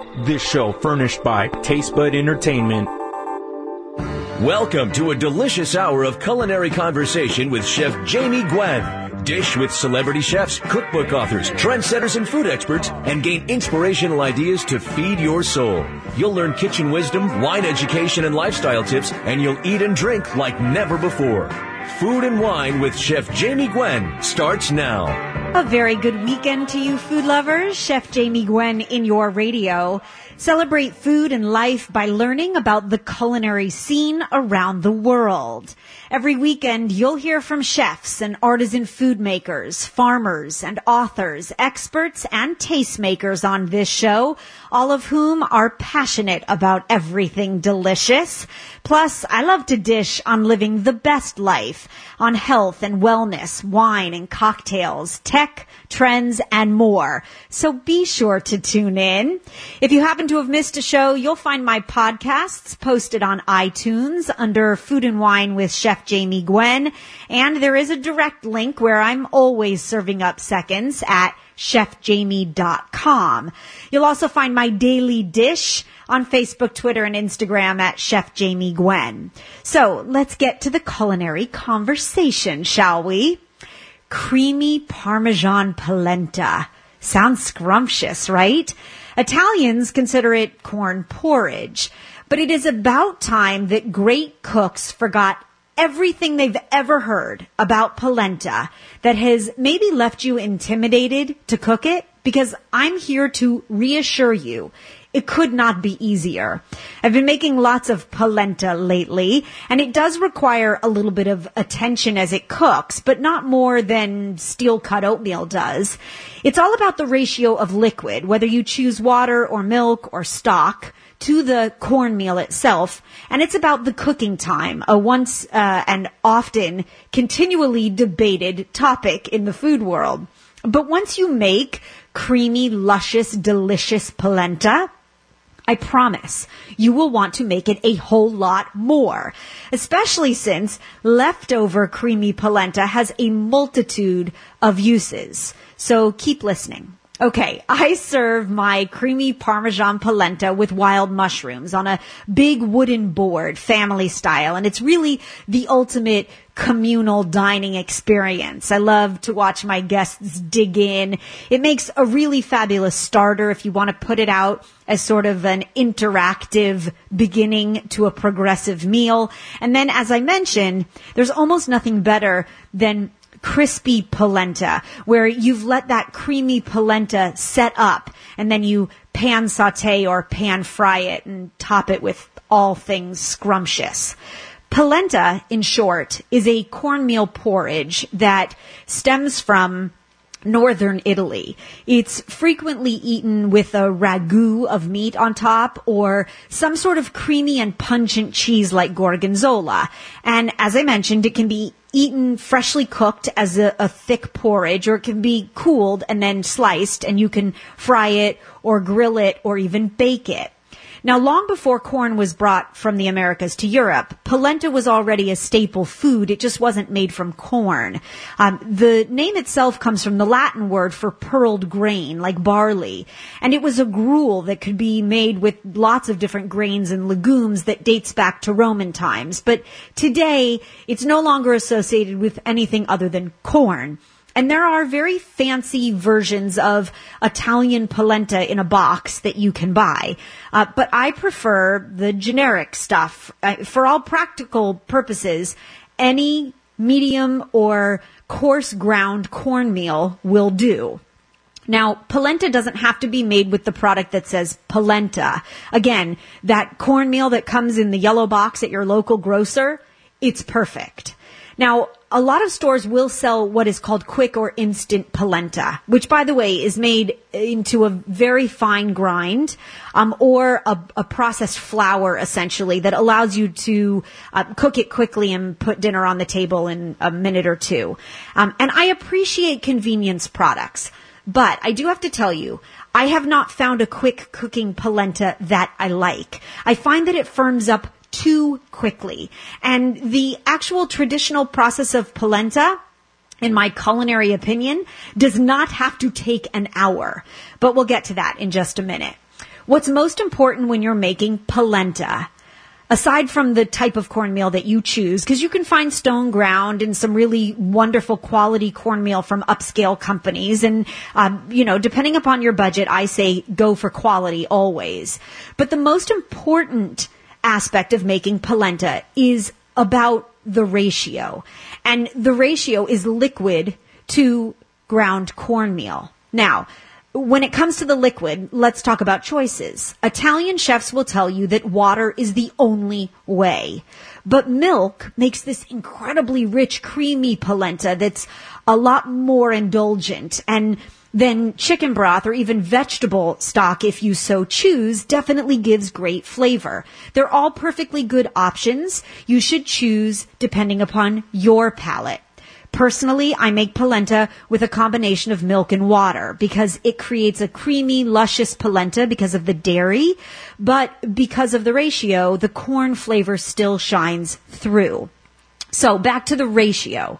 This show furnished by Taste Bud Entertainment. Welcome to a delicious hour of culinary conversation with Chef Jamie Gwen. Dish with celebrity chefs, cookbook authors, trendsetters, and food experts, and gain inspirational ideas to feed your soul. You'll learn kitchen wisdom, wine education, and lifestyle tips, and you'll eat and drink like never before. Food and Wine with Chef Jamie Gwen starts now. A very good weekend to you, food lovers. Chef Jamie Gwen in your radio. Celebrate food and life by learning about the culinary scene around the world. Every weekend, you'll hear from chefs and artisan food makers, farmers and authors, experts and tastemakers on this show, all of whom are passionate about everything delicious. Plus, I love to dish on living the best life, on health and wellness, wine and cocktails, tech, trends, and more. So be sure to tune in. If you happen to have missed a show, you'll find my podcasts posted on iTunes under Food and Wine with Chef Jamie Gwen. And there is a direct link where I'm always serving up seconds at chefjamie.com. You'll also find my daily dish on Facebook, Twitter, and Instagram at Chef Jamie Gwen. So let's get to the culinary conversation, shall we? Creamy Parmesan polenta. Sounds scrumptious, right? Italians consider it corn porridge, but it is about time that great cooks forgot everything they've ever heard about polenta that has maybe left you intimidated to cook it, because I'm here to reassure you it could not be easier. I've been making lots of polenta lately, and it does require a little bit of attention as it cooks, but not more than steel-cut oatmeal does. It's all about the ratio of liquid, whether you choose water or milk or stock, to the cornmeal itself, and it's about the cooking time, a once and often continually debated topic in the food world. But once you make creamy, luscious, delicious polenta, I promise you will want to make it a whole lot more, especially since leftover creamy polenta has a multitude of uses. So keep listening. Okay, I serve my creamy Parmesan polenta with wild mushrooms on a big wooden board, family style, and it's really the ultimate communal dining experience. I love to watch my guests dig in. It makes a really fabulous starter if you want to put it out as sort of an interactive beginning to a progressive meal. And then, as I mentioned, there's almost nothing better than crispy polenta, where you've let that creamy polenta set up and then you pan saute or pan fry it and top it with all things scrumptious. Polenta, in short, is a cornmeal porridge that stems from northern Italy. It's frequently eaten with a ragu of meat on top or some sort of creamy and pungent cheese like gorgonzola. And as I mentioned, it can be eaten freshly cooked as a thick porridge, or it can be cooled and then sliced, and you can fry it or grill it or even bake it. Now, long before corn was brought from the Americas to Europe, polenta was already a staple food. It just wasn't made from corn. The name itself comes from the Latin word for pearled grain, like barley. And it was a gruel that could be made with lots of different grains and legumes that dates back to Roman times. But today, it's no longer associated with anything other than corn. And there are very fancy versions of Italian polenta in a box that you can buy. But I prefer the generic stuff. For all practical purposes, any medium or coarse ground cornmeal will do. Now, polenta doesn't have to be made with the product that says polenta. Again, that cornmeal that comes in the yellow box at your local grocer, it's perfect. Now, a lot of stores will sell what is called quick or instant polenta, which, by the way, is made into a very fine grind, or a processed flour, essentially, that allows you to cook it quickly and put dinner on the table in a minute or two. And I appreciate convenience products, but I do have to tell you, I have not found a quick cooking polenta that I like. I find that it firms up too quickly. And the actual traditional process of polenta, in my culinary opinion, does not have to take an hour. But we'll get to that in just a minute. What's most important when you're making polenta, aside from the type of cornmeal that you choose, because you can find stone ground and some really wonderful quality cornmeal from upscale companies. And, depending upon your budget, I say go for quality always. But the most important aspect of making polenta is about the ratio. And the ratio is liquid to ground cornmeal. Now, when it comes to the liquid, let's talk about choices. Italian chefs will tell you that water is the only way. But milk makes this incredibly rich, creamy polenta that's a lot more indulgent. And then chicken broth or even vegetable stock, if you so choose, definitely gives great flavor. They're all perfectly good options. You should choose depending upon your palate. Personally, I make polenta with a combination of milk and water because it creates a creamy, luscious polenta because of the dairy, but because of the ratio, the corn flavor still shines through. So back to the ratio.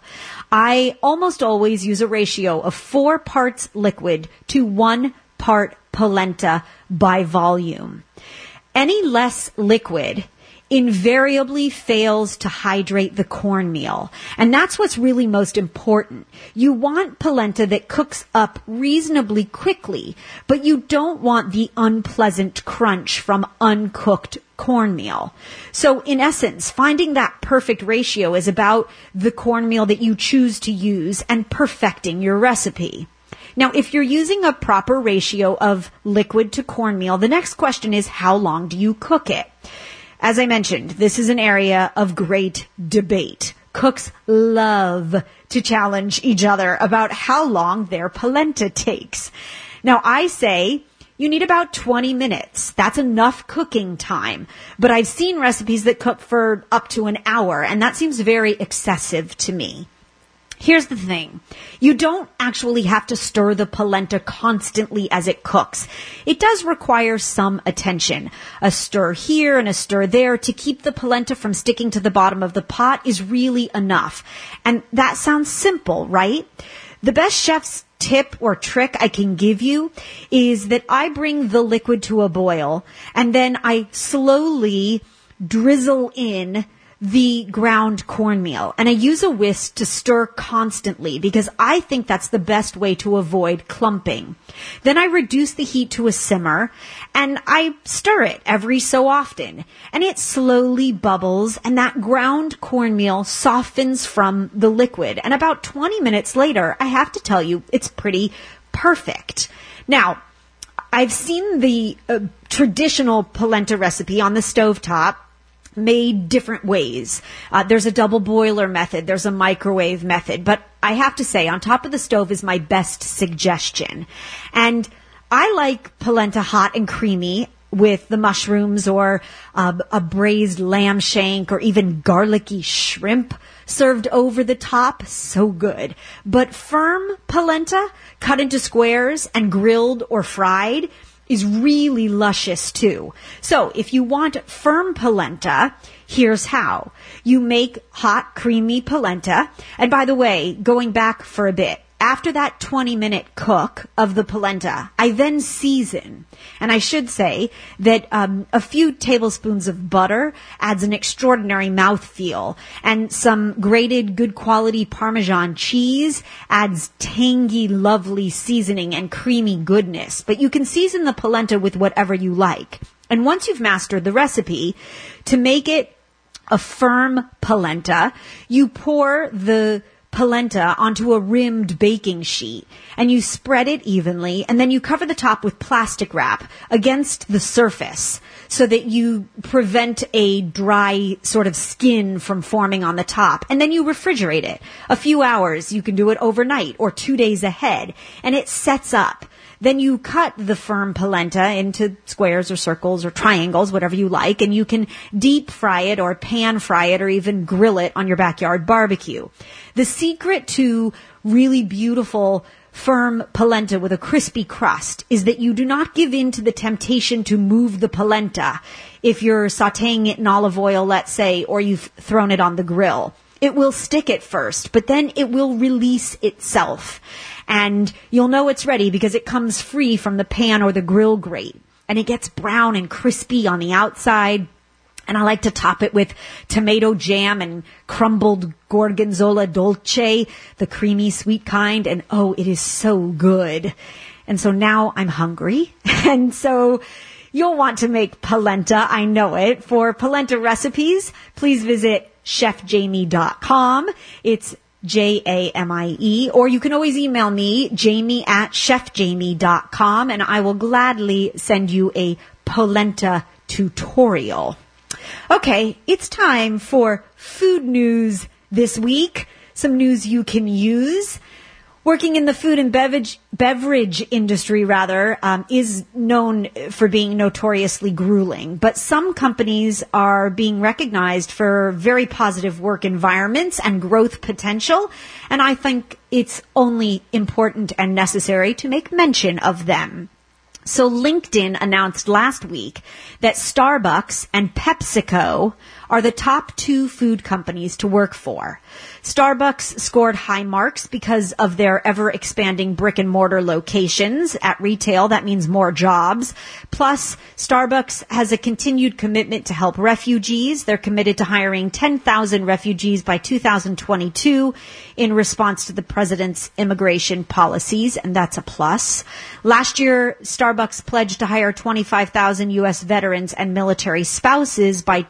I almost always use a ratio of 4 parts liquid to 1 part polenta by volume. Any less liquid invariably fails to hydrate the cornmeal. And that's what's really most important. You want polenta that cooks up reasonably quickly, but you don't want the unpleasant crunch from uncooked cornmeal. So in essence, finding that perfect ratio is about the cornmeal that you choose to use and perfecting your recipe. Now, if you're using a proper ratio of liquid to cornmeal, the next question is, how long do you cook it? As I mentioned, this is an area of great debate. Cooks love to challenge each other about how long their polenta takes. Now, I say you need about 20 minutes. That's enough cooking time. But I've seen recipes that cook for up to an hour, and that seems very excessive to me. Here's the thing. You don't actually have to stir the polenta constantly as it cooks. It does require some attention. A stir here and a stir there to keep the polenta from sticking to the bottom of the pot is really enough. And that sounds simple, right? The best chef's tip or trick I can give you is that I bring the liquid to a boil and then I slowly drizzle in the ground cornmeal. And I use a whisk to stir constantly because I think that's the best way to avoid clumping. Then I reduce the heat to a simmer and I stir it every so often. And it slowly bubbles and that ground cornmeal softens from the liquid. And about 20 minutes later, I have to tell you, it's pretty perfect. Now, I've seen the traditional polenta recipe on the stovetop made different ways. There's a double boiler method. There's a microwave method. But I have to say, on top of the stove is my best suggestion. And I like polenta hot and creamy with the mushrooms or a braised lamb shank or even garlicky shrimp served over the top. So good. But firm polenta cut into squares and grilled or fried is really luscious too. So if you want firm polenta, here's how. You make hot, creamy polenta. And by the way, going back for a bit, after that 20-minute cook of the polenta, I then season. And I should say that a few tablespoons of butter adds an extraordinary mouthfeel. And some grated good quality Parmesan cheese adds tangy, lovely seasoning and creamy goodness. But you can season the polenta with whatever you like. And once you've mastered the recipe, to make it a firm polenta, you pour the polenta onto a rimmed baking sheet and you spread it evenly and then you cover the top with plastic wrap against the surface so that you prevent a dry sort of skin from forming on the top. And then you refrigerate it a few hours. You can do it overnight or 2 days ahead and it sets up. Then you cut the firm polenta into squares or circles or triangles, whatever you like, and you can deep fry it or pan fry it or even grill it on your backyard barbecue. The secret to really beautiful firm polenta with a crispy crust is that you do not give in to the temptation to move the polenta if you're sautéing it in olive oil, let's say, or you've thrown it on the grill. It will stick at first, but then it will release itself. And you'll know it's ready because it comes free from the pan or the grill grate. and it gets brown and crispy on the outside. And I like to top it with tomato jam and crumbled gorgonzola dolce, the creamy sweet kind. And oh, it is so good. And so now I'm hungry. And so you'll want to make polenta. I know it. For polenta recipes, please visit chefjamie.com. It's Jamie, or you can always email me, jamie@chefjamie.com, and I will gladly send you a polenta tutorial. Okay, it's time for food news this week. Some news you can use. Working in the food and beverage industry, is known for being notoriously grueling. But some companies are being recognized for very positive work environments and growth potential. And I think it's only important and necessary to make mention of them. So LinkedIn announced last week that Starbucks and PepsiCo are the top 2 food companies to work for. Starbucks scored high marks because of their ever-expanding brick-and-mortar locations. At retail, that means more jobs. Plus, Starbucks has a continued commitment to help refugees. They're committed to hiring 10,000 refugees by 2022 in response to the president's immigration policies, and that's a plus. Last year, Starbucks pledged to hire 25,000 U.S. veterans and military spouses by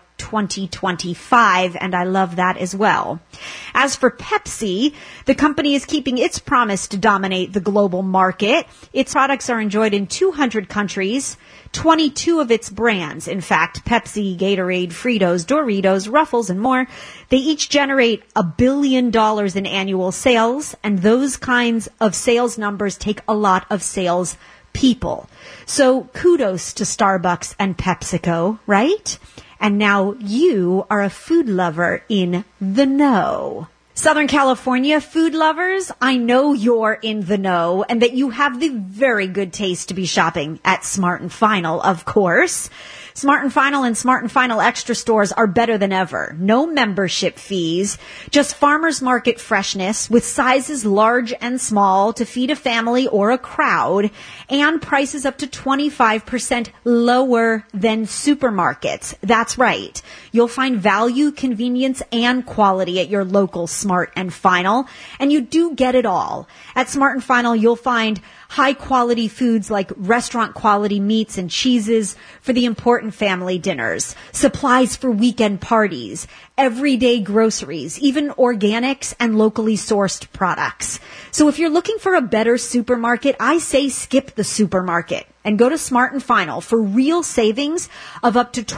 2025, and I love that as well. As for Pepsi, the company is keeping its promise to dominate the global market. Its products are enjoyed in 200 countries, 22 of its brands. In fact, Pepsi, Gatorade, Fritos, Doritos, Ruffles, and more, they each generate $1 billion in annual sales, and those kinds of sales numbers take a lot of sales people. So kudos to Starbucks and PepsiCo, right? And now you are a food lover in the know. Southern California food lovers, I know you're in the know and that you have the very good taste to be shopping at Smart & Final, of course. Smart & Final and Smart & Final Extra stores are better than ever. No membership fees, just farmers market freshness with sizes large and small to feed a family or a crowd, and prices up to 25% lower than supermarkets. That's right. You'll find value, convenience, and quality at your local Smart & Final, and you do get it all. At Smart & Final, you'll find high-quality foods like restaurant-quality meats and cheeses for the important family dinners, supplies for weekend parties, everyday groceries, even organics and locally sourced products. So if you're looking for a better supermarket, I say skip the supermarket and go to Smart & Final for real savings of up to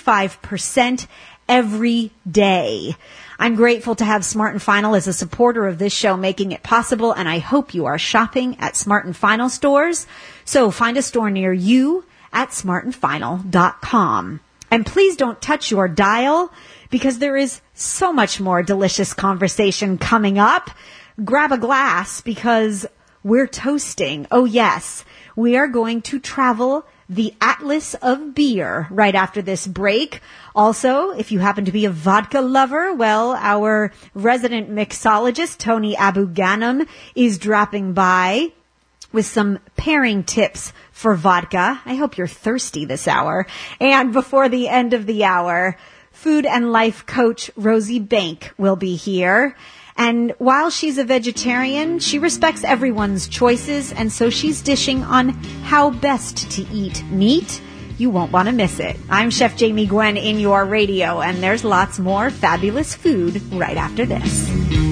25% every day. I'm grateful to have Smart & Final as a supporter of this show, making it possible, and I hope you are shopping at Smart & Final stores. So find a store near you at smartandfinal.com. And please don't touch your dial, because there is so much more delicious conversation coming up. Grab a glass, because we're toasting. Oh yes, we are going to travel the Atlas of beer right after this break. Also, if you happen to be a vodka lover, well, our resident mixologist, Tony Abu-Ghanem, is dropping by with some pairing tips for vodka. I hope you're thirsty this hour. And before the end of the hour, food and life coach Rosie Bank will be here. And while she's a vegetarian, she respects everyone's choices, and so she's dishing on how best to eat meat. You won't want to miss it. I'm Chef Jamie Gwen in your radio, and there's lots more fabulous food right after this.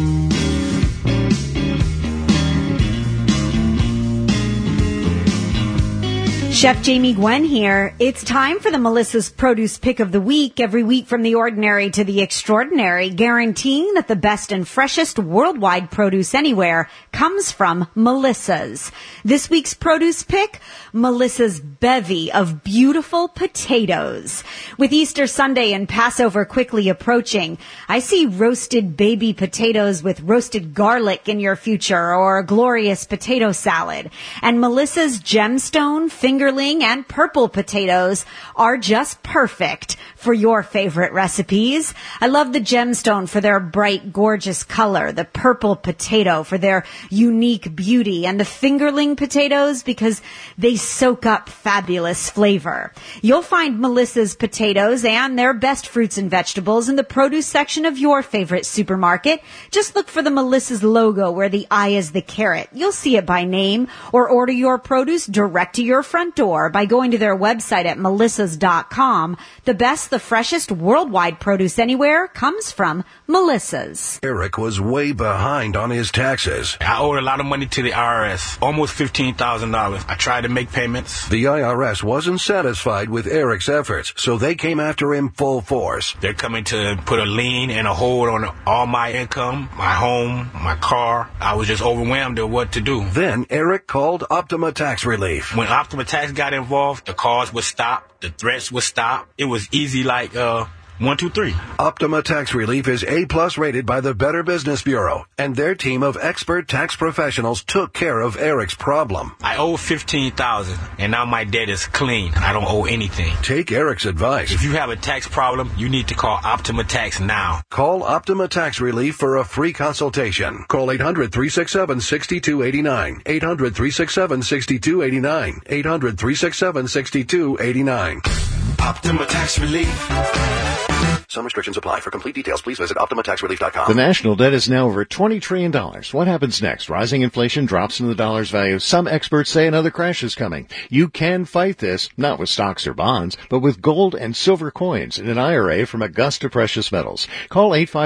Chef Jamie Gwen here. It's time for the Melissa's Produce Pick of the Week. Every week from the ordinary to the extraordinary, guaranteeing that the best and freshest worldwide produce anywhere comes from Melissa's. This week's produce pick, Melissa's bevy of beautiful potatoes. With Easter Sunday and Passover quickly approaching, I see roasted baby potatoes with roasted garlic in your future, or a glorious potato salad. And Melissa's gemstone finger fingerling and purple potatoes are just perfect for your favorite recipes. I love the gemstone for their bright, gorgeous color, the purple potato for their unique beauty, and the fingerling potatoes because they soak up fabulous flavor. You'll find Melissa's potatoes and their best fruits and vegetables in the produce section of your favorite supermarket. Just look for the Melissa's logo where the I is the carrot. You'll see it by name, or order your produce direct to your front door by going to their website at melissas.com. The best, the freshest, worldwide produce anywhere comes from Melissa's. Eric was way behind on his taxes. I owed a lot of money to the IRS, almost $15,000. I tried to make payments. The IRS wasn't satisfied with Eric's efforts, so they came after him full force. They're coming to put a lien and a hold on all my income, my home, my car. I was just overwhelmed at what to do. Then Eric called Optima Tax Relief. When Optima Tax got involved, the calls would stop, the threats would stop. It was easy like 1, 2, 3. Optima Tax Relief is A+ rated by the Better Business Bureau, and their team of expert tax professionals took care of Eric's problem. I owe $15,000, and now my debt is clean. I don't owe anything. Take Eric's advice. If you have a tax problem, you need to call Optima Tax now. Call Optima Tax Relief for a free consultation. Call 800-367-6289. 800-367-6289. 800-367-6289. Optima Tax Relief. Some restrictions apply. For complete details, please visit OptimaTaxRelief.com. The national debt is now over $20 trillion. What happens next? Rising inflation drops in the dollar's value. Some experts say another crash is coming. You can fight this, not with stocks or bonds, but with gold and silver coins in an IRA from Augusta Precious Metals. Call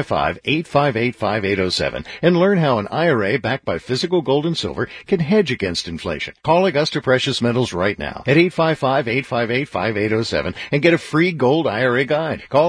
855-858-5807 and learn how an IRA backed by physical gold and silver can hedge against inflation. Call Augusta Precious Metals right now at 855-858-5807 and get a free gold IRA guide. Call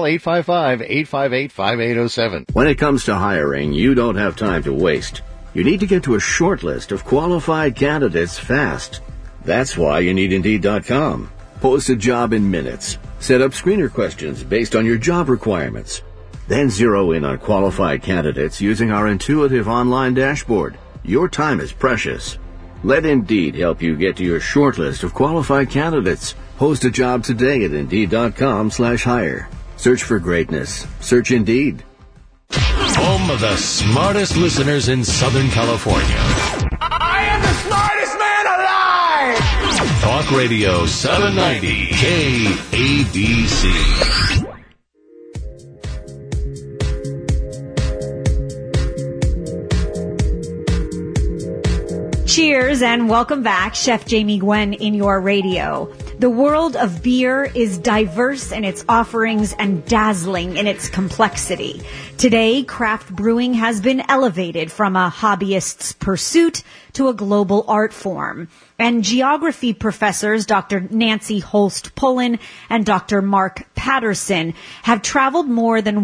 855-858-5807. When it comes to hiring, you don't have time to waste. You need to get to a short list of qualified candidates fast. That's why you need Indeed.com. Post a job in minutes. Set up screener questions based on your job requirements. Then zero in on qualified candidates using our intuitive online dashboard. Your time is precious. Let Indeed help you get to your short list of qualified candidates. Post a job today at Indeed.com/hire. Search for greatness. Search Indeed. Home of the smartest listeners in Southern California. I am the smartest man alive! Talk Radio 790 KABC. Cheers and welcome back. Chef Jamie Gwen in your radio. The world of beer is diverse in its offerings and dazzling in its complexity. Today, craft brewing has been elevated from a hobbyist's pursuit to a global art form. And geography professors Dr. Nancy Holst-Pullen and Dr. Mark Patterson have traveled more than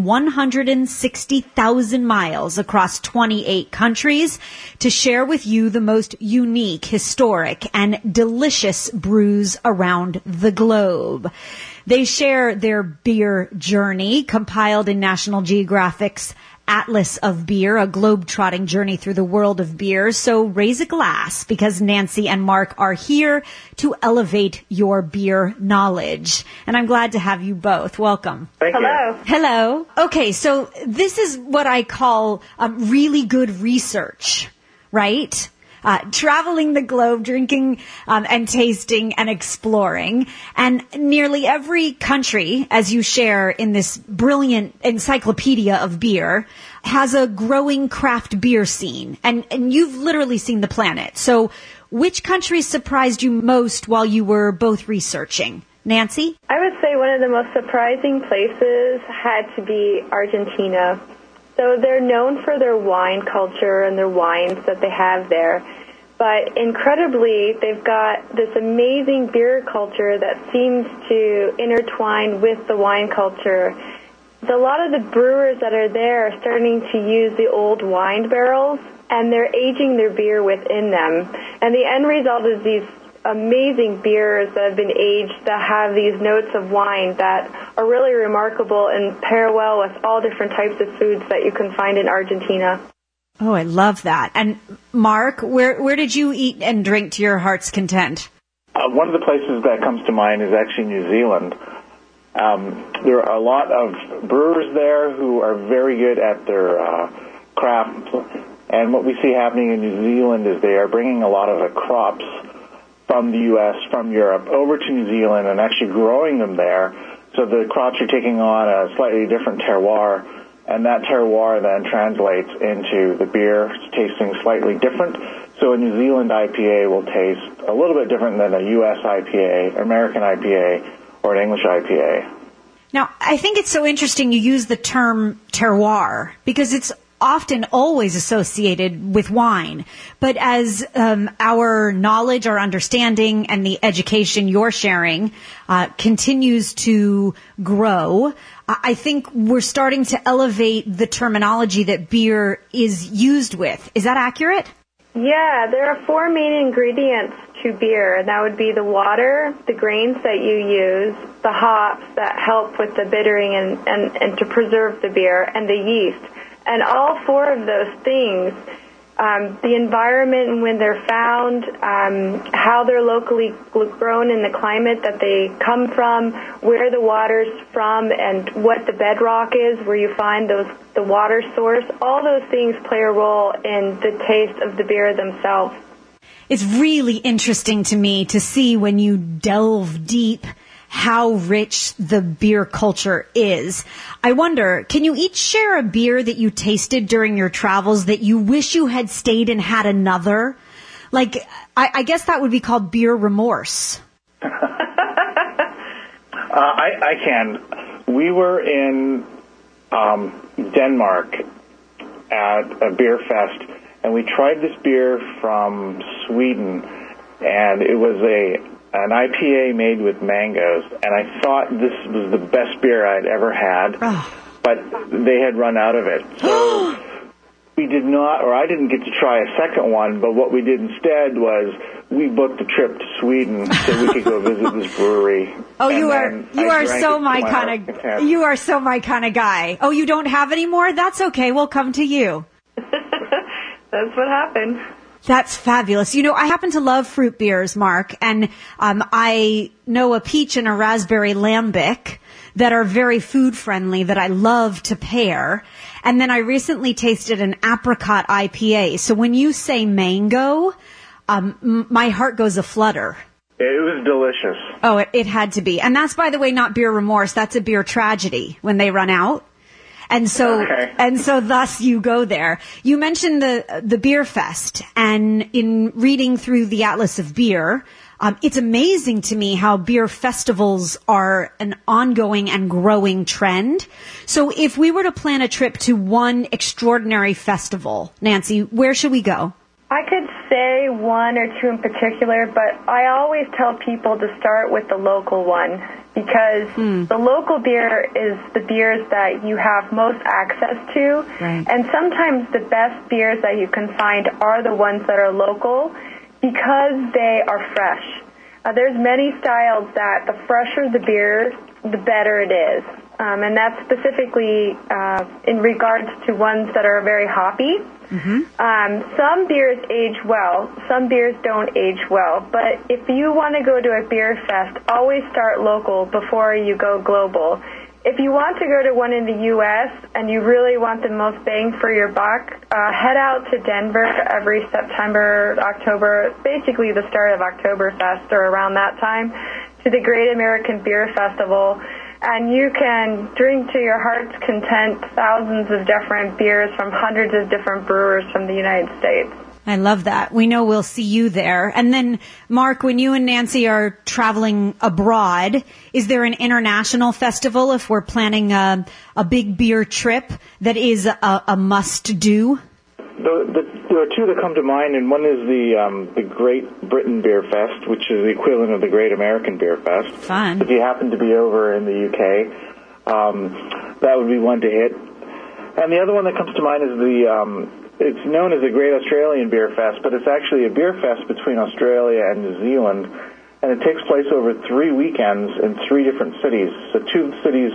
160,000 miles across 28 countries to share with you the most unique, historic, and delicious brews around the globe. They share their beer journey, compiled in National Geographic's Atlas of Beer, a globe-trotting journey through the world of beer. So raise a glass, because Nancy and Mark are here to elevate your beer knowledge. And I'm glad to have you both. Welcome. Thank you. Hello. Okay, so this is what I call really good research, right? Traveling the globe, drinking and tasting and exploring. And nearly every country, as you share in this brilliant encyclopedia of beer, has a growing craft beer scene. And you've literally seen the planet. So which countries surprised you most while you were both researching? Nancy? I would say one of the most surprising places had to be Argentina. So they're known for their wine culture and their wines that they have there. But incredibly, they've got this amazing beer culture that seems to intertwine with the wine culture. A lot of the brewers that are there are starting to use the old wine barrels, and they're aging their beer within them. And the end result is these amazing beers that have been aged that have these notes of wine that are really remarkable and pair well with all different types of foods that you can find in Argentina. Oh, I love that. And Mark, where did you eat and drink to your heart's content? One of the places that comes to mind is actually New Zealand. There are a lot of brewers there who are very good at their craft, and what we see happening in New Zealand is they are bringing a lot of the crops from the U.S., from Europe, over to New Zealand and actually growing them there. So the crops are taking on a slightly different terroir, and that terroir then translates into the beer tasting slightly different. So a New Zealand IPA will taste a little bit different than a U.S. IPA, American IPA, or an English IPA. Now, I think it's so interesting you use the term terroir because it's often always associated with wine. But as our knowledge, our understanding, and the education you're sharing continues to grow, I think we're starting to elevate the terminology that beer is used with. Is that accurate? Yeah, there are 4 main ingredients to beer, and that would be the water, the grains that you use, the hops that help with the bittering and to preserve the beer, and the yeast. And all 4 of those things, the environment and when they're found, how they're locally grown in the climate that they come from, where the water's from, and what the bedrock is, where you find the water source, all those things play a role in the taste of the beer themselves. It's really interesting to me to see when you delve deep how rich the beer culture is. I wonder, can you each share a beer that you tasted during your travels that you wish you had stayed and had another? Like, I guess that would be called beer remorse. I can. We were in Denmark at a beer fest, and we tried this beer from Sweden, and it was an IPA made with mangoes, and I thought this was the best beer I'd ever had, but they had run out of it. So we did not, or I didn't get to try a second one, but what we did instead was we booked a trip to Sweden so we could go visit this brewery. Oh, you are so my kind of guy. Oh, you don't have any more? That's okay. We'll come to you. That's what happened. That's fabulous. You know, I happen to love fruit beers, Mark, and I know a peach and a raspberry lambic that are very food friendly that I love to pair. And then I recently tasted an apricot IPA. So when you say mango, my heart goes aflutter. It was delicious. Oh, it had to be. And that's, by the way, not beer remorse. That's a beer tragedy when they run out. And so, thus you go there. You mentioned the beer fest, and in reading through the Atlas of Beer, it's amazing to me how beer festivals are an ongoing and growing trend. So if we were to plan a trip to one extraordinary festival, Nancy, where should we go? I could say 1 or 2 in particular, but I always tell people to start with the local one because the local beer is the beers that you have most access to. Right. And sometimes the best beers that you can find are the ones that are local because they are fresh. There's many styles that the fresher the beer, the better it is. And that's specifically in regards to ones that are very hoppy. Mm-hmm. Some beers age well, some beers don't age well. But if you want to go to a beer fest, always start local before you go global. If you want to go to one in the U.S. and you really want the most bang for your buck, head out to Denver every September, October, basically the start of Oktoberfest or around that time, to the Great American Beer Festival. And you can drink to your heart's content thousands of different beers from hundreds of different brewers from the United States. I love that. We know we'll see you there. And then, Mark, when you and Nancy are traveling abroad, is there an international festival if we're planning a big beer trip that is a must-do? There are 2 that come to mind, and one is the Great Britain Beer Fest, which is the equivalent of the Great American Beer Fest. Fun. If you happen to be over in the UK, that would be one to hit. And the other one that comes to mind is it's known as the Great Australian Beer Fest, but it's actually a beer fest between Australia and New Zealand, and it takes place over 3 weekends in 3 different cities. So 2 cities,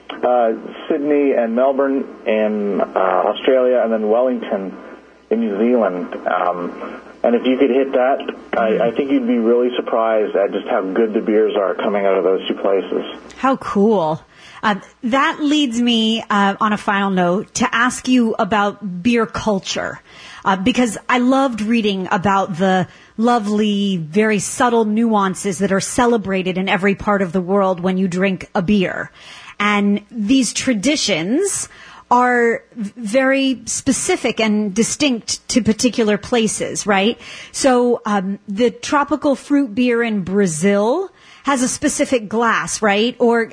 Sydney and Melbourne in Australia, and then Wellington in New Zealand. And And if you could hit that, I think you'd be really surprised at just how good the beers are coming out of those two places. How cool. That leads me, on a final note, to ask you about beer culture. Because I loved reading about the lovely, very subtle nuances that are celebrated in every part of the world when you drink a beer. And these traditions are very specific and distinct to particular places, right? So the tropical fruit beer in Brazil has a specific glass, right? Or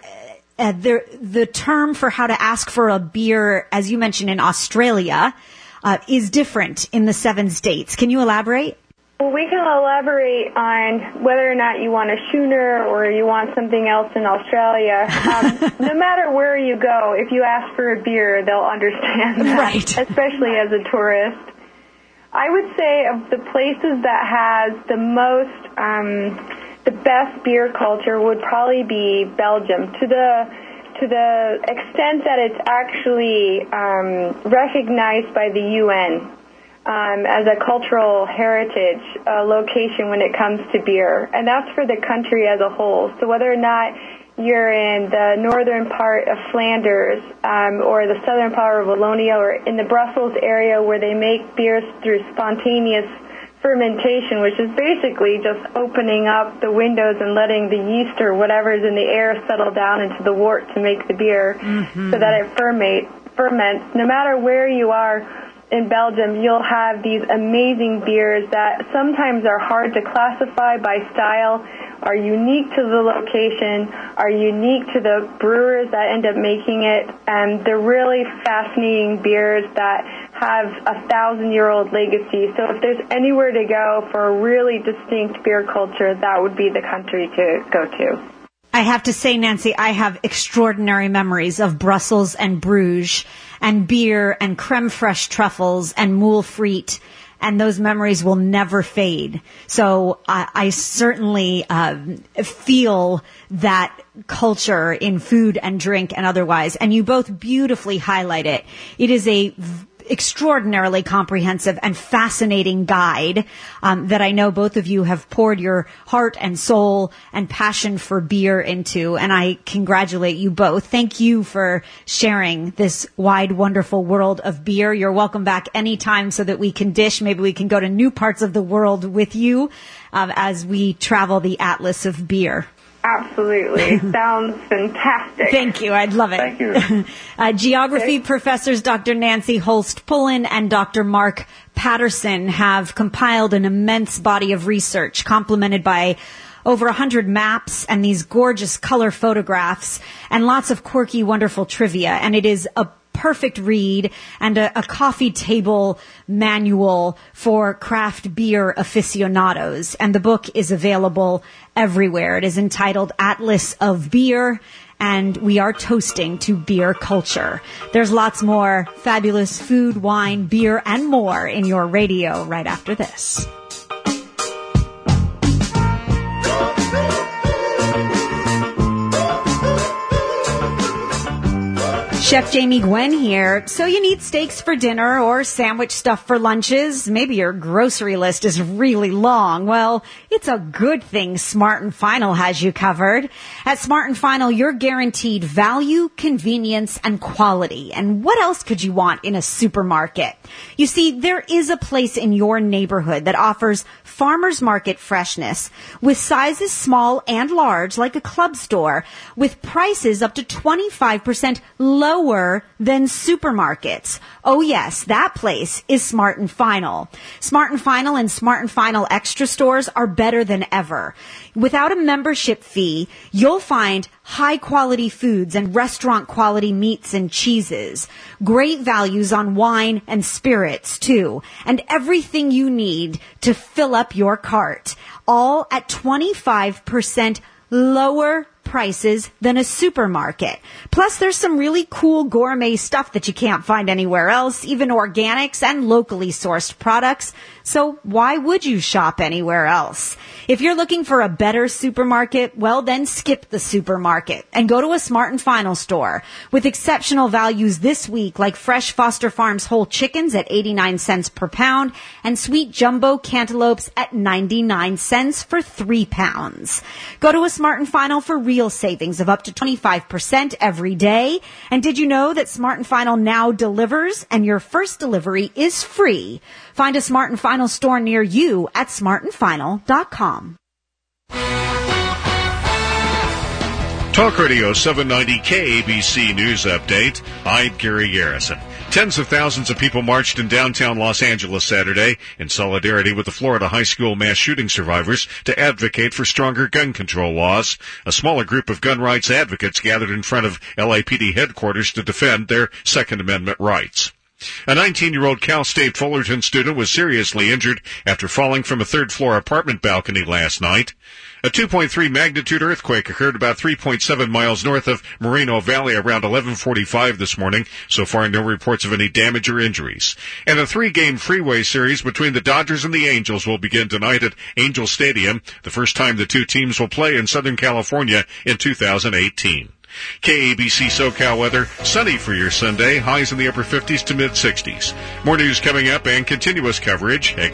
the term for how to ask for a beer, as you mentioned, in Australia, is different in the 7 states. Can you elaborate? Well, we can elaborate on whether or not you want a schooner or you want something else in Australia. No matter where you go, if you ask for a beer, they'll understand that, right. Especially as a tourist. I would say of the places that has the most, the best beer culture would probably be Belgium. To the extent that it's actually recognized by the UN. As a cultural heritage location when it comes to beer. And that's for the country as a whole. So whether or not you're in the northern part of Flanders or the southern part of Wallonia or in the Brussels area where they make beers through spontaneous fermentation, which is basically just opening up the windows and letting the yeast or whatever's in the air settle down into the wort to make the beer so that it ferments. No matter where you are in Belgium, you'll have these amazing beers that sometimes are hard to classify by style, are unique to the location, are unique to the brewers that end up making it, and they're really fascinating beers that have a 1,000-year-old legacy. So if there's anywhere to go for a really distinct beer culture, that would be the country to go to. I have to say, Nancy, I have extraordinary memories of Brussels and Bruges and beer and creme fraiche truffles and moule frite, and those memories will never fade. So I certainly feel that culture in food and drink and otherwise, and you both beautifully highlight it. It is a extraordinarily comprehensive and fascinating guide that I know both of you have poured your heart and soul and passion for beer into, and I congratulate you both. Thank you for sharing this wide, wonderful world of beer. You're welcome back anytime so that we can dish. Maybe we can go to new parts of the world with you as we travel the Atlas of Beer. Absolutely. Sounds fantastic. Thank you. I'd love it. Thank you. Geography professors Dr. Nancy Holst-Pullen and Dr. Mark Patterson have compiled an immense body of research complemented by over 100 maps and these gorgeous color photographs and lots of quirky, wonderful trivia. And it is a perfect read and a coffee table manual for craft beer aficionados. And the book is available everywhere. It is entitled Atlas of Beer, and we are toasting to beer culture. There's lots more fabulous food, wine, beer, and more in your radio right after this. Chef Jamie Gwen here. So you need steaks for dinner or sandwich stuff for lunches. Maybe your grocery list is really long. Well, it's a good thing Smart & Final has you covered. At Smart & Final, you're guaranteed value, convenience, and quality. And what else could you want in a supermarket? You see, there is a place in your neighborhood that offers farmers market freshness with sizes small and large like a club store with prices up to 25% lower than supermarkets. Oh yes, that place is Smart & Final. Smart & Final and Smart & Final Extra stores are better than ever. Without a membership fee, you'll find high quality foods and restaurant quality meats and cheeses. Great values on wine and spirits too. And everything you need to fill up your cart. All at 25% lower prices than a supermarket. Plus, there's some really cool gourmet stuff that you can't find anywhere else, even organics and locally sourced products. So why would you shop anywhere else? If you're looking for a better supermarket, well, then skip the supermarket and go to a Smart & Final store with exceptional values this week, like fresh Foster Farms whole chickens at 89 cents per pound and sweet jumbo cantaloupes at 99 cents for 3 pounds. Go to a Smart & Final for real savings of up to 25% every day. And did you know that Smart & Final now delivers and your first delivery is free? Find a Smart & Final store near you at smartandfinal.com. Talk Radio 790 KABC News Update. I'm Gary Garrison. Tens of thousands of people marched in downtown Los Angeles Saturday in solidarity with the Florida high school mass shooting survivors to advocate for stronger gun control laws. A smaller group of gun rights advocates gathered in front of LAPD headquarters to defend their Second Amendment rights. A 19-year-old Cal State Fullerton student was seriously injured after falling from a third-floor apartment balcony last night. A 2.3 magnitude earthquake occurred about 3.7 miles north of Moreno Valley around 11:45 this morning. So far, no reports of any damage or injuries. And a 3-game freeway series between the Dodgers and the Angels will begin tonight at Angel Stadium, the first time the two teams will play in Southern California in 2018. KABC SoCal weather, sunny for your Sunday, highs in the upper 50s to mid-60s. More news coming up and continuous coverage at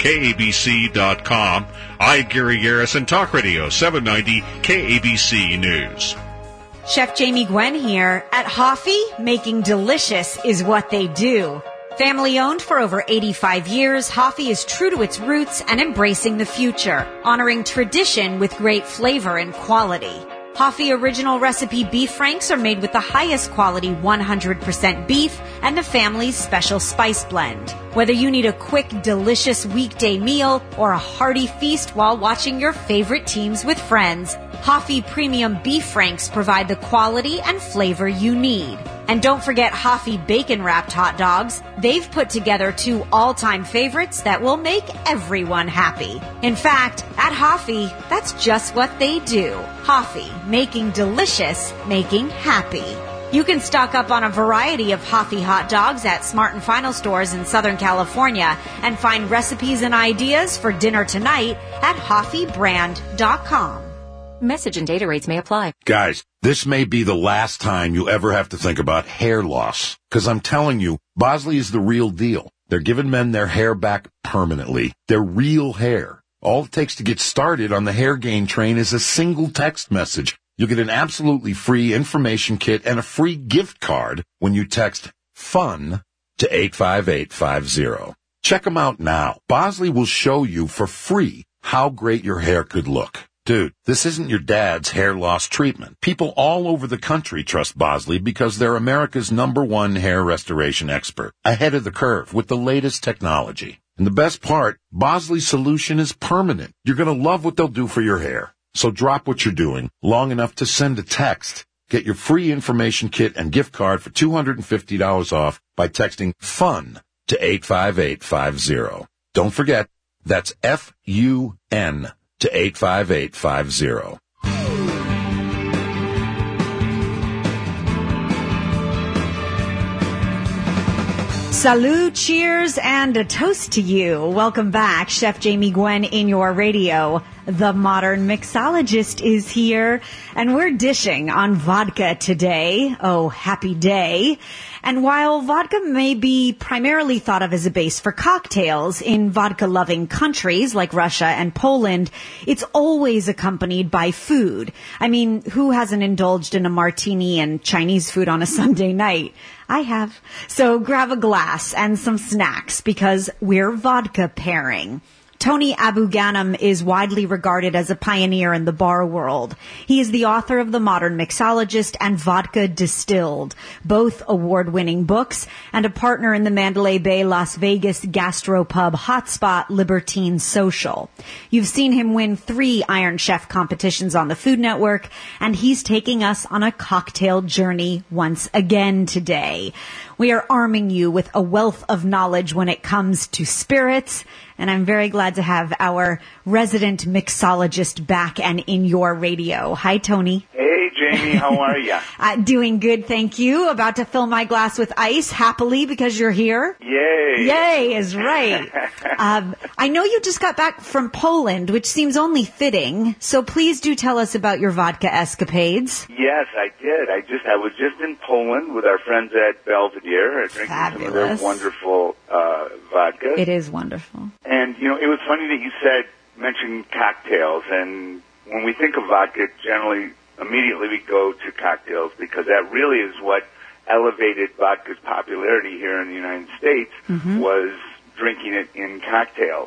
KABC.com. I'm Gary Garrison, Talk Radio 790 KABC News. Chef Jamie Gwen here. At Hoffy, making delicious is what they do. Family owned for over 85 years, Hoffy is true to its roots and embracing the future, honoring tradition with great flavor and quality. Hoffy Original Recipe Beef Franks are made with the highest quality 100% beef and the family's special spice blend. Whether you need a quick, delicious weekday meal or a hearty feast while watching your favorite teams with friends, Hoffy Premium Beef Franks provide the quality and flavor you need. And don't forget Hoffy bacon-wrapped hot dogs. They've put together 2 all-time favorites that will make everyone happy. In fact, at Hoffy, that's just what they do. Hoffy, making delicious, making happy. You can stock up on a variety of Hoffy hot dogs at Smart & Final stores in Southern California and find recipes and ideas for dinner tonight at HoffyBrand.com. Message and data rates may apply. Guys, this may be the last time you ever have to think about hair loss. Because I'm telling you, Bosley is the real deal. They're giving men their hair back permanently. Their real hair. All it takes to get started on the hair gain train is a single text message. You'll get an absolutely free information kit and a free gift card when you text FUN to 85850. Check them out now. Bosley will show you for free how great your hair could look. Dude, this isn't your dad's hair loss treatment. People all over the country trust Bosley because they're America's #1 hair restoration expert, ahead of the curve with the latest technology. And the best part, Bosley's solution is permanent. You're going to love what they'll do for your hair. So drop what you're doing long enough to send a text. Get your free information kit and gift card for $250 off by texting FUN to 85850. Don't forget, that's FUN to 85850. Salud, cheers, and a toast to you. Welcome back. Chef Jamie Gwen in your radio. The modern mixologist is here, and we're dishing on vodka today. Oh, happy day. And while vodka may be primarily thought of as a base for cocktails in vodka-loving countries like Russia and Poland, it's always accompanied by food. I mean, who hasn't indulged in a martini and Chinese food on a Sunday night? I have. So grab a glass and some snacks because we're vodka pairing. Tony Abu-Ghanem is widely regarded as a pioneer in the bar world. He is the author of The Modern Mixologist and Vodka Distilled, both award-winning books, and a partner in the Mandalay Bay, Las Vegas gastropub hotspot Libertine Social. You've seen him win 3 Iron Chef competitions on the Food Network, and he's taking us on a cocktail journey once again today. We are arming you with a wealth of knowledge when it comes to spirits, And I'm very glad to have our resident mixologist back and in your radio. Hi, Tony. Hey, Jamie. How are you? Doing good, thank you. About to fill my glass with ice, happily, because you're here. Yay. Yay is right. I know you just got back from Poland, which seems only fitting. So please do tell us about your vodka escapades. Yes, I did. I was just in Poland with our friends at Belvedere, drinking Fabulous. some of their wonderful vodka. It is wonderful. And, it was funny that you mentioned cocktails. And when we think of vodka, generally, immediately we go to cocktails because that really is what elevated vodka's popularity here in the United States was drinking it in cocktails.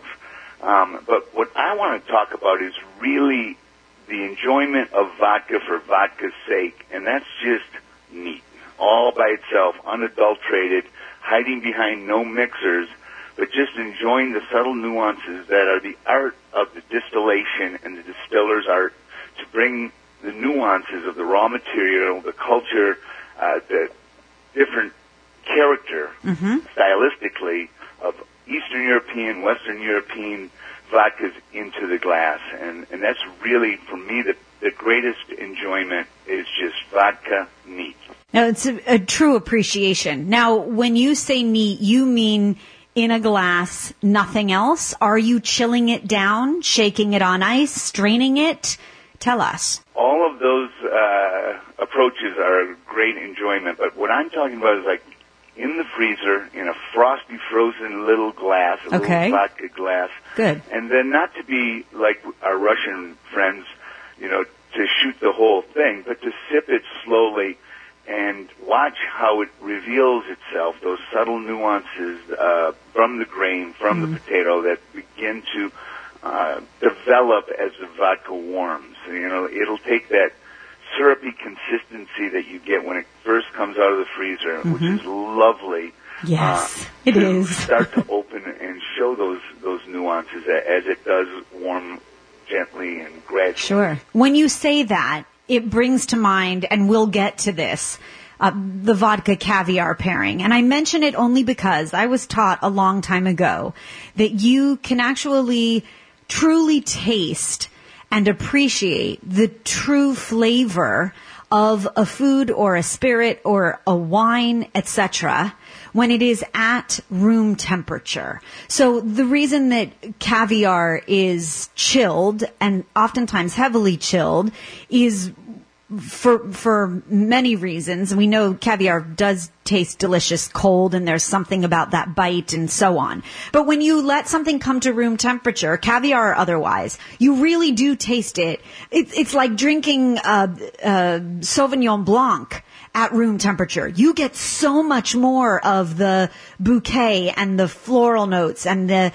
But what I want to talk about is really the enjoyment of vodka for vodka's sake, and that's just neat, all by itself, unadulterated, hiding behind no mixers, but just enjoying the subtle nuances that are the art of the distillation and the distiller's art to bring the nuances of the raw material, the culture, the different character, stylistically, of Eastern European, Western European vodkas into the glass. And that's really, for me, the greatest enjoyment is just vodka neat. Now, it's a true appreciation. Now, when you say neat, you mean in a glass, nothing else? Are you chilling it down, shaking it on ice, straining it? Tell us. All of those approaches are a great enjoyment, but what I'm talking about is like in the freezer, in a frosty, frozen little glass, a little vodka glass. Good. And then not to be like our Russian friends, to shoot the whole thing, but to sip it slowly and watch how it reveals itself, those subtle nuances from the grain, from the potato that begin to develop as the vodka warms. It'll take that syrupy consistency that you get when it first comes out of the freezer, which is lovely. Yes, it is. Start to open and show those nuances as it does warm gently and gradually. Sure. When you say that, it brings to mind, and we'll get to this, the vodka caviar pairing. And I mention it only because I was taught a long time ago that you can actually truly taste and appreciate the true flavor of a food or a spirit or a wine, etc., when it is at room temperature. So the reason that caviar is chilled, and oftentimes heavily chilled, is for many reasons. We know caviar does taste delicious cold, and there's something about that bite and so on. But when you let something come to room temperature, caviar or otherwise, you really do taste it. It's like drinking Sauvignon Blanc at room temperature. You get so much more of the bouquet and the floral notes and the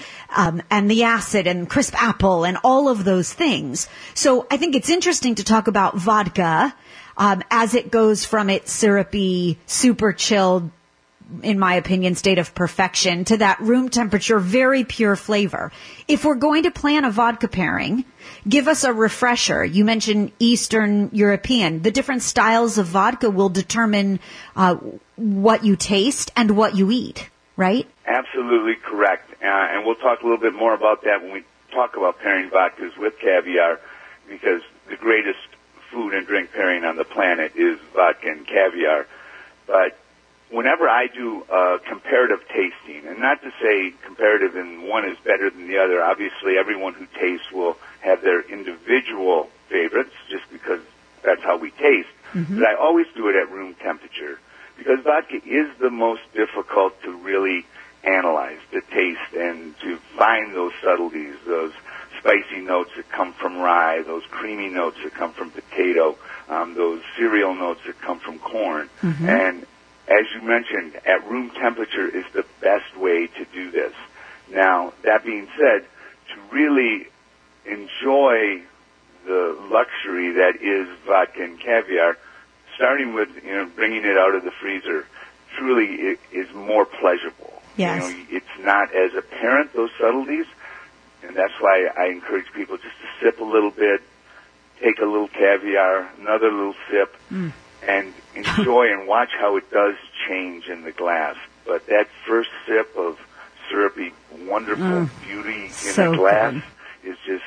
acid and crisp apple and all of those things. So I think it's interesting to talk about vodka as it goes from its syrupy, super chilled, in my opinion, state of perfection to that room temperature, very pure flavor. If we're going to plan a vodka pairing, give us a refresher. You mentioned Eastern European. The different styles of vodka will determine what you taste and what you eat, right? Absolutely correct. And we'll talk a little bit more about that when we talk about pairing vodkas with caviar, because the greatest food and drink pairing on the planet is vodka and caviar. But whenever I do comparative tasting, and not to say comparative and one is better than the other, obviously everyone who tastes will have their individual favorites just because that's how we taste. But I always do it at room temperature because vodka is the most difficult to really analyze, to taste, and to find those subtleties, those spicy notes that come from rye, those creamy notes that come from potato, those cereal notes that come from corn. And as you mentioned, at room temperature is the best way to do this. Now, that being said, to really enjoy the luxury that is vodka and caviar, starting with bringing it out of the freezer, truly it is more pleasurable. Yes. It's not as apparent, those subtleties, and that's why I encourage people just to sip a little bit, take a little caviar, another little sip, and enjoy and watch how it does change in the glass. But that first sip of syrupy, wonderful beauty in so a glass good. is just,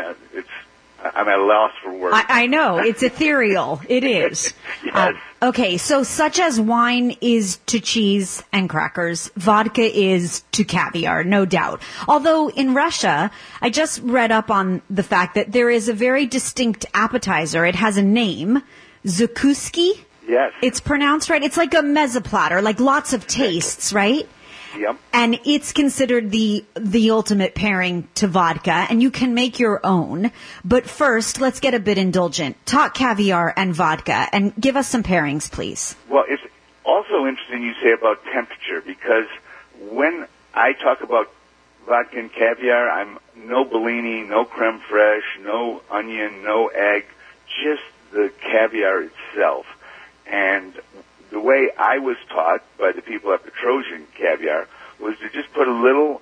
I'm at a loss for words. I know. It's ethereal. It is. Yes. Okay, so such as wine is to cheese and crackers, vodka is to caviar, no doubt. Although in Russia, I just read up on the fact that there is a very distinct appetizer. It has a name, zakuski. Yes. It's pronounced right. It's like a mezza platter, like lots of tastes, right? Yep. And it's considered the ultimate pairing to vodka, and you can make your own. But first, let's get a bit indulgent. Talk caviar and vodka, and give us some pairings, please. Well, it's also interesting you say about temperature, because when I talk about vodka and caviar, I'm no Bellini, no creme fraiche, no onion, no egg, just the caviar itself. And the way I was taught by the people at Petrosian Caviar was to just put a little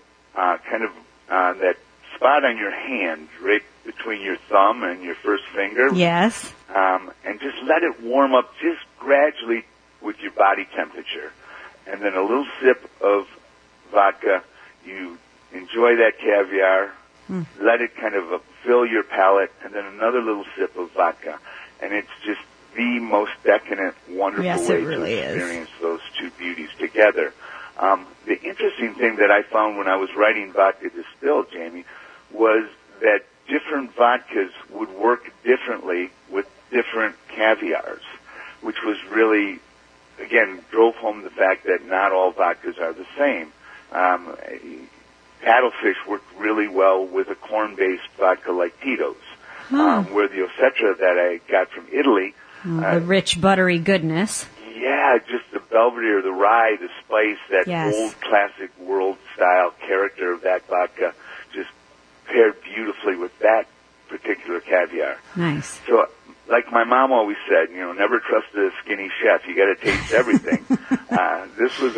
that spot on your hand right between your thumb and your first finger. Yes. And just let it warm up just gradually with your body temperature. And then a little sip of vodka. You enjoy that caviar. Let it kind of fill your palate, and then another little sip of vodka. And it's just the most decadent, wonderful way to experience those two beauties together. The interesting thing that I found when I was writing Vodka Distilled, Jamie, was that different vodkas would work differently with different caviars, which was really, again, drove home the fact that not all vodkas are the same. Paddlefish worked really well with a corn-based vodka like Tito's, where the Osetra that I got from Italy, the rich, buttery goodness. Yeah, just the Belvedere, the rye, the spice, that old classic world-style character of that vodka just paired beautifully with that particular caviar. Nice. So, like my mom always said, never trust a skinny chef. You got to taste everything. This was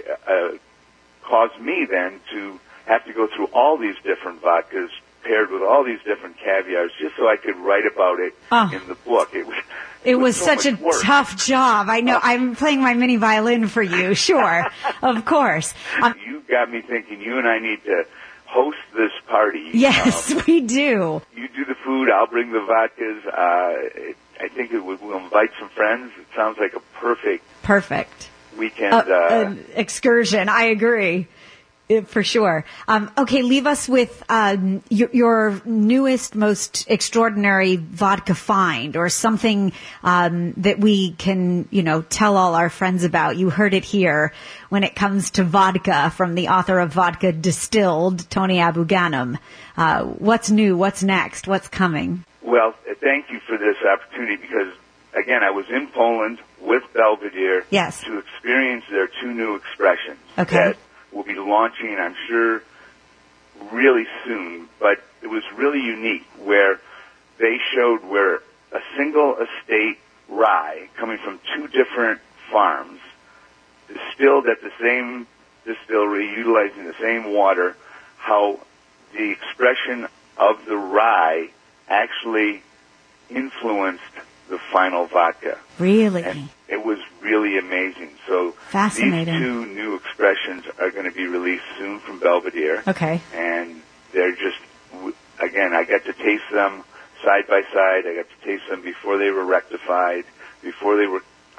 caused me then to have to go through all these different vodkas paired with all these different caviars just so I could write about it in the book. It was so such a work. tough job. I know. I'm playing my mini violin for you. Sure. Of course. You got me thinking you and I need to host this party. Yes, we do. You do the food. I'll bring the vodkas. I think we'll invite some friends. It sounds like a perfect weekend excursion. I agree. For sure. Okay, leave us with your newest, most extraordinary vodka find, or something that we can, tell all our friends about. You heard it here when it comes to vodka from the author of Vodka Distilled, Tony Abu-Ghanem. What's new? What's next? What's coming? Well, thank you for this opportunity, because, again, I was in Poland with Belvedere to experience their two new expressions. Okay. Will be launching, I'm sure, really soon, but it was really unique where they showed where a single estate rye coming from two different farms, distilled at the same distillery, utilizing the same water, how the expression of the rye actually influenced the final vodka. Really? And it was really amazing. So fascinating. These two new expressions are going to be released soon from Belvedere. Okay. And they're just, again, I got to taste them side by side. I got to taste them before they were rectified, before they were,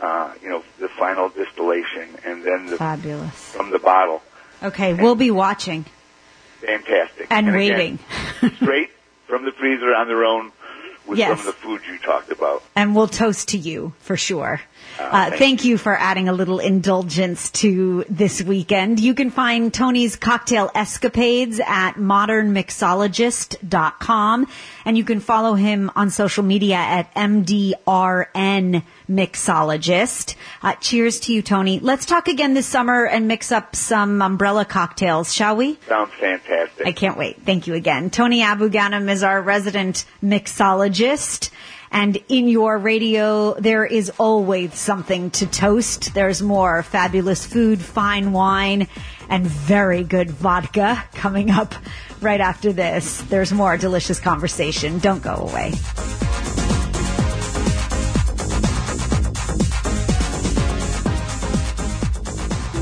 the final distillation, and then fabulous from the bottle. Okay, we'll be watching. Fantastic. And waiting. Again, straight from the freezer on their own, with some of the food you talked about. And we'll toast to you, for sure. Thank you for adding a little indulgence to this weekend. You can find Tony's cocktail escapades at modernmixologist.com, and you can follow him on social media at MDRN Mixologist. Cheers to you, Tony. Let's talk again this summer and mix up some umbrella cocktails, shall we? Sounds fantastic. I can't wait. Thank you again. Tony Abu-Ghanem is our resident mixologist. And in your radio, there is always something to toast. There's more fabulous food, fine wine, and very good vodka coming up right after this. There's more delicious conversation. Don't go away.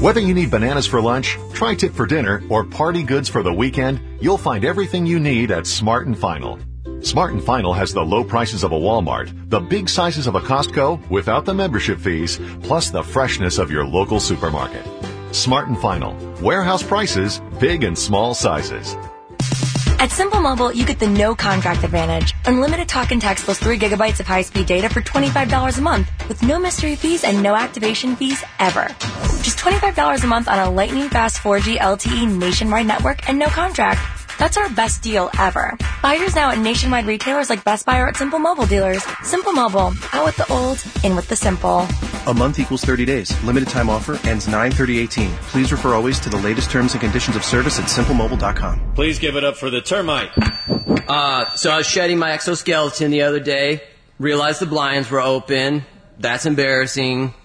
Whether you need bananas for lunch, tri-tip for dinner, or party goods for the weekend, you'll find everything you need at Smart & Final. Smart & Final has the low prices of a Walmart, the big sizes of a Costco without the membership fees, plus the freshness of your local supermarket. Smart & Final. Warehouse prices, big and small sizes. At Simple Mobile, you get the no contract advantage. Unlimited talk and text plus 3 gigabytes of high-speed data for $25 a month with no mystery fees and no activation fees ever. Just $25 a month on a lightning-fast 4G LTE nationwide network and no contract. That's our best deal ever. Buy yours now at nationwide retailers like Best Buy or at Simple Mobile dealers. Simple Mobile. Out with the old, in with the simple. A month equals 30 days. Limited time offer ends 9/30/18. Please refer always to the latest terms and conditions of service at simplemobile.com. Please give it up for the termite. So I was shedding my exoskeleton the other day. Realized the blinds were open. That's embarrassing.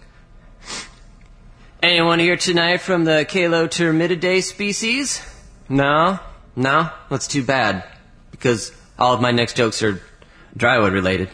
Anyone here tonight from the Calotermidae species? No? No? That's too bad. Because all of my next jokes are drywood related.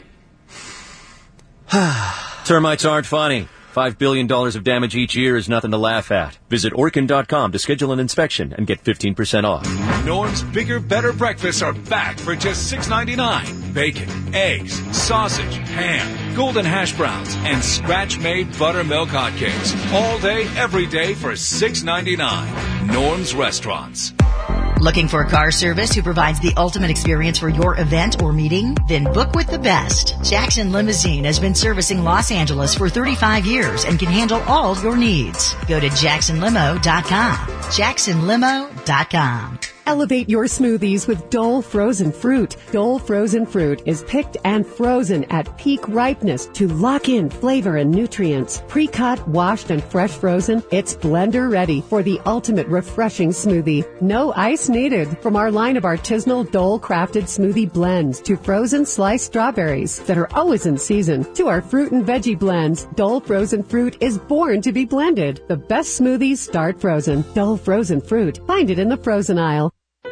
Termites aren't funny. $5 billion of damage each year is nothing to laugh at. Visit Orkin.com to schedule an inspection and get 15% off. Norm's Bigger, Better Breakfasts are back for just $6.99. Bacon, eggs, sausage, ham, golden hash browns, and scratch-made buttermilk hotcakes. All day, every day for $6.99. Norm's Restaurants. Looking for a car service who provides the ultimate experience for your event or meeting? Then book with the best. Jackson Limousine has been servicing Los Angeles for 35 years and can handle all your needs. Go to JacksonLimo.com. JacksonLimo.com. Elevate your smoothies with Dole Frozen Fruit. Dole Frozen Fruit is picked and frozen at peak ripeness to lock in flavor and nutrients. Pre-cut, washed, and fresh frozen, it's blender ready for the ultimate refreshing smoothie. No ice needed. From our line of artisanal Dole crafted smoothie blends to frozen sliced strawberries that are always in season to our fruit and veggie blends, Dole Frozen Fruit is born to be blended. The best smoothies start frozen. Dole Frozen Fruit. Find it in the frozen aisle.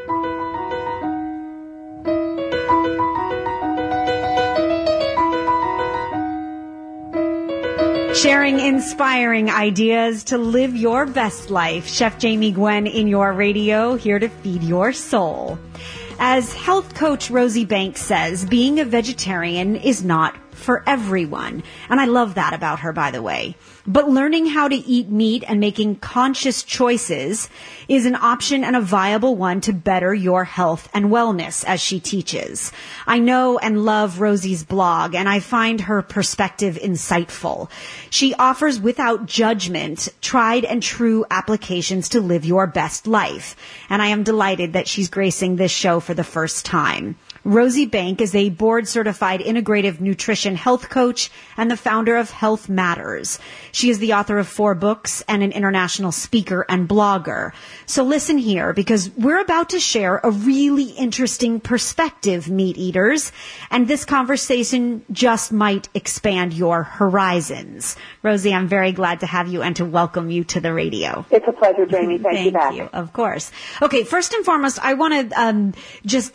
Sharing inspiring ideas to live your best life. Chef Jamie Gwen in your radio, here to feed your soul. As health coach Rosie Banks says, being a vegetarian is not for everyone. And I love that about her, by the way. But learning how to eat meat and making conscious choices is an option and a viable one to better your health and wellness, as she teaches. I know and love Rosie's blog, and I find her perspective insightful. She offers without judgment tried and true applications to live your best life. And I am delighted that she's gracing this show for the first time. Rosie Bank is a board-certified integrative nutrition health coach and the founder of Health Matters. She is the author of 4 books and an international speaker and blogger. So listen here, because we're about to share a really interesting perspective, meat eaters, and this conversation just might expand your horizons. Rosie, I'm very glad to have you and to welcome you to the radio. It's a pleasure, Jamie. Thank you back. Thank you, of course. Okay, first and foremost, I want to just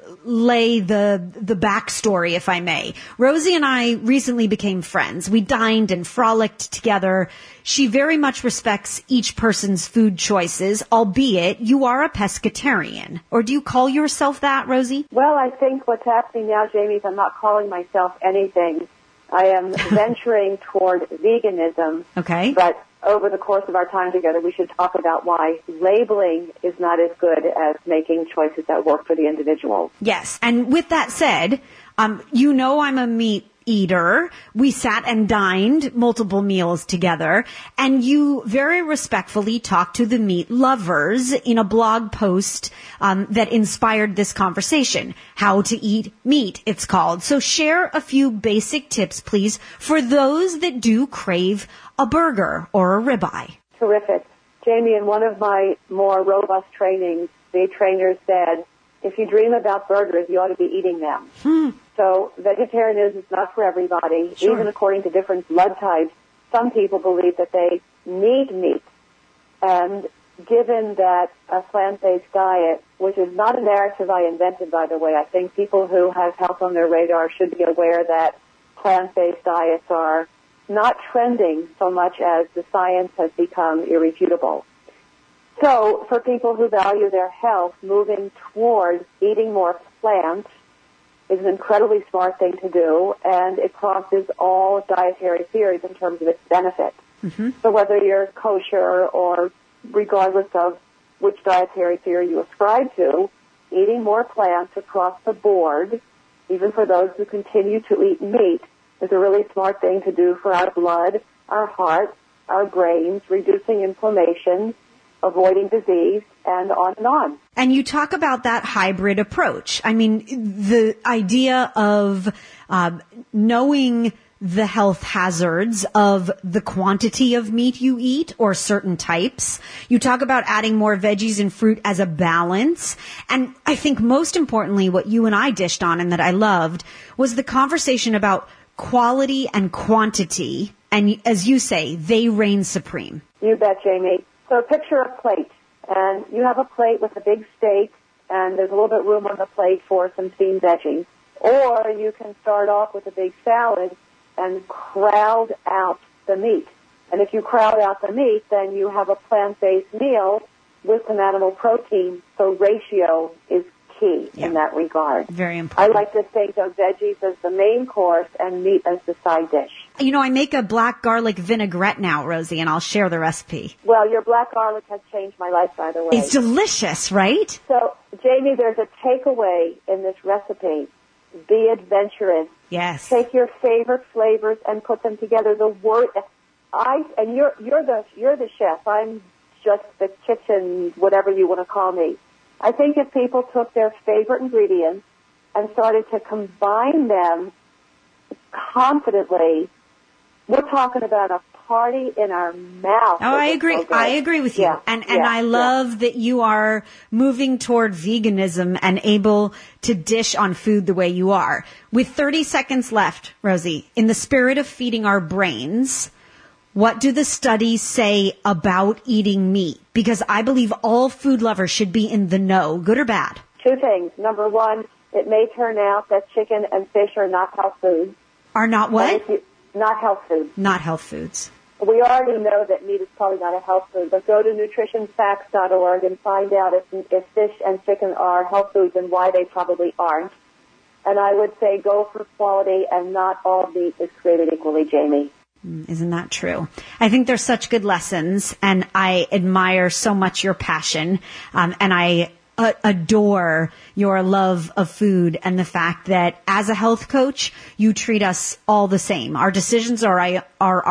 lay the backstory, if I may. Rosie and I recently became friends. We dined and frolicked together. She very much respects each person's food choices, albeit you are a pescatarian. Or do you call yourself that, Rosie? Well, I think what's happening now, Jamie, is I'm not calling myself anything. I am venturing toward veganism. Okay. But over the course of our time together, we should talk about why labeling is not as good as making choices that work for the individual. Yes. And with that said, you know I'm a meat eater. We sat and dined multiple meals together, and you very respectfully talked to the meat lovers in a blog post that inspired this conversation. How to Eat Meat, it's called. So share a few basic tips, please, for those that do crave a burger or a ribeye. Terrific. Jamie, in one of my more robust trainings, the trainer said, if you dream about burgers, you ought to be eating them. So vegetarianism is not for everybody. Sure. Even according to different blood types, some people believe that they need meat. And given that a plant-based diet, which is not a narrative I invented, by the way, I think people who have health on their radar should be aware that plant-based diets are not trending so much as the science has become irrefutable. So for people who value their health, moving towards eating more plants is an incredibly smart thing to do, and it crosses all dietary theories in terms of its benefit. Mm-hmm. So whether you're kosher or regardless of which dietary theory you ascribe to, eating more plants across the board, even for those who continue to eat meat, is a really smart thing to do for our blood, our heart, our brains, reducing inflammation, avoiding disease, and on and on. And you talk about that hybrid approach. I mean, the idea of knowing the health hazards of the quantity of meat you eat or certain types. You talk about adding more veggies and fruit as a balance. And I think most importantly, what you and I dished on and that I loved was the conversation about quality and quantity. And as you say, they reign supreme. You bet, Jamie. So picture a plate, and you have a plate with a big steak, and there's a little bit of room on the plate for some steamed veggies. Or you can start off with a big salad and crowd out the meat. And if you crowd out the meat, then you have a plant-based meal with some animal protein, so ratio is key in that regard. Very important. I like to think of veggies as the main course and meat as the side dish. You know, I make a black garlic vinaigrette now, Rosie, and I'll share the recipe. Well, your black garlic has changed my life, by the way. It's delicious, right? So, Jamie, there's a takeaway in this recipe. Be adventurous. Yes. Take your favorite flavors and put them together. You're the chef. I'm just the kitchen, whatever you want to call me. I think if people took their favorite ingredients and started to combine them confidently, we're talking about a party in our mouth. Oh, I agree. So I agree with you. Yeah. And I love that you are moving toward veganism and able to dish on food the way you are. With 30 seconds left, Rosie, in the spirit of feeding our brains, what do the studies say about eating meat? Because I believe all food lovers should be in the know, good or bad. Two things. Number one, it may turn out that chicken and fish are not health foods. Are not what? Not health foods. Not health foods. We already know that meat is probably not a health food, but go to nutritionfacts.org and find out if fish and chicken are health foods and why they probably aren't. And I would say go for quality, and not all meat is created equally, Jamie. Isn't that true? I think there's such good lessons, and I admire so much your passion, and I adore your love of food and the fact that as a health coach, you treat us all the same. Our decisions are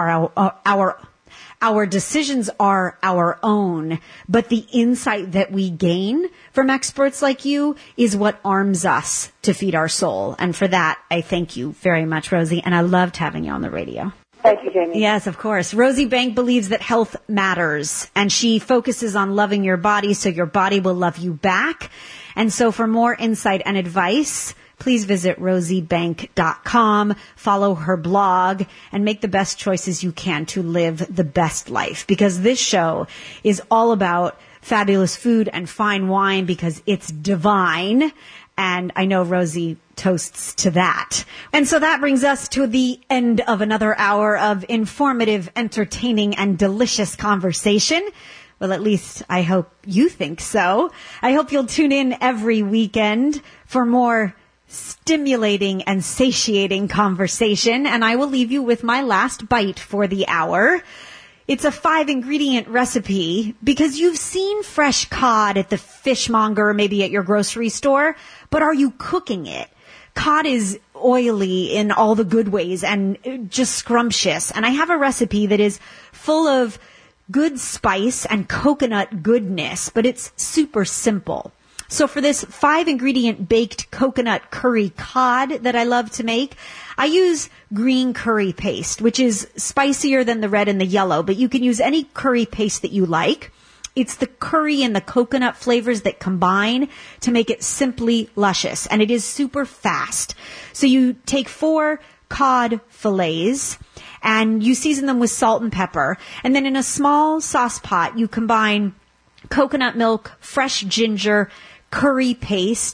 our decisions are our own, but the insight that we gain from experts like you is what arms us to feed our soul. And for that, I thank you very much, Rosie, and I loved having you on the radio. Thank you, Jamie. Yes, of course. Rosie Bank believes that health matters, and she focuses on loving your body so your body will love you back. And so for more insight and advice, please visit rosiebank.com, follow her blog, and make the best choices you can to live the best life. Because this show is all about fabulous food and fine wine because it's divine. And I know Rosie toasts to that. And so that brings us to the end of another hour of informative, entertaining, and delicious conversation. Well, at least I hope you think so. I hope you'll tune in every weekend for more stimulating and satiating conversation. And I will leave you with my last bite for the hour. It's a 5-ingredient recipe because you've seen fresh cod at the fishmonger, maybe at your grocery store, but are you cooking it? Cod is oily in all the good ways and just scrumptious. And I have a recipe that is full of good spice and coconut goodness, but it's super simple. So for this 5-ingredient baked coconut curry cod that I love to make, I use green curry paste, which is spicier than the red and the yellow, but you can use any curry paste that you like. It's the curry and the coconut flavors that combine to make it simply luscious, and it is super fast. So you take 4 cod fillets and you season them with salt and pepper, and then in a small sauce pot you combine coconut milk, fresh ginger, curry paste,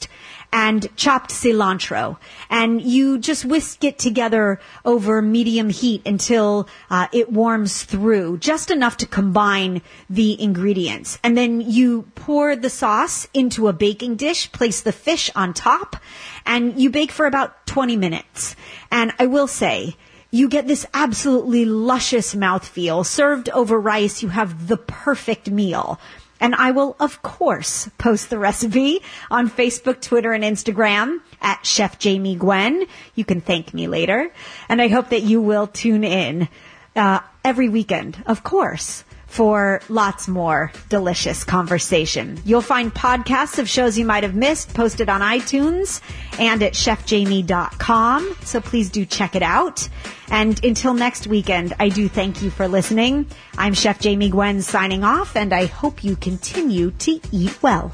and chopped cilantro. And you just whisk it together over medium heat until it warms through, just enough to combine the ingredients. And then you pour the sauce into a baking dish, place the fish on top, and you bake for about 20 minutes. And I will say, you get this absolutely luscious mouthfeel. Served over rice, you have the perfect meal. And I will, of course, post the recipe on Facebook, Twitter, and Instagram at Chef Jamie Gwen. You can thank me later. And I hope that you will tune in every weekend, of course, for lots more delicious conversation. You'll find podcasts of shows you might have missed posted on iTunes and at chefjamie.com. So please do check it out. And until next weekend, I do thank you for listening. I'm Chef Jamie Gwen signing off, and I hope you continue to eat well.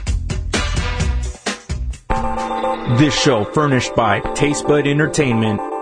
This show furnished by Taste Bud Entertainment